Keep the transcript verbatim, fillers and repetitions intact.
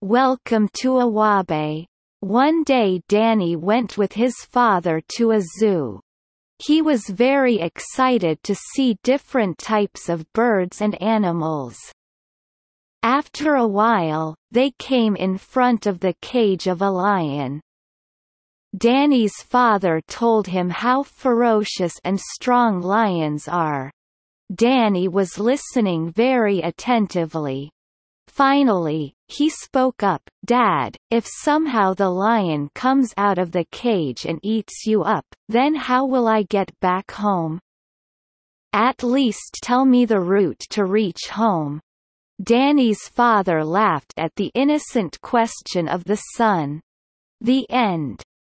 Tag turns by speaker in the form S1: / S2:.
S1: Welcome to Awabe. One day Danny went with his father to a zoo. He was very excited to see different types of birds and animals. After a while, they came in front of the cage of a lion. Danny's father told him how ferocious and strong lions are. Danny was listening very attentively. Finally, he spoke up, "Dad, if somehow the lion comes out of the cage and eats you up, then how will I get back home? At least tell me the route to reach home." Danny's father laughed at the innocent question of the son. The end.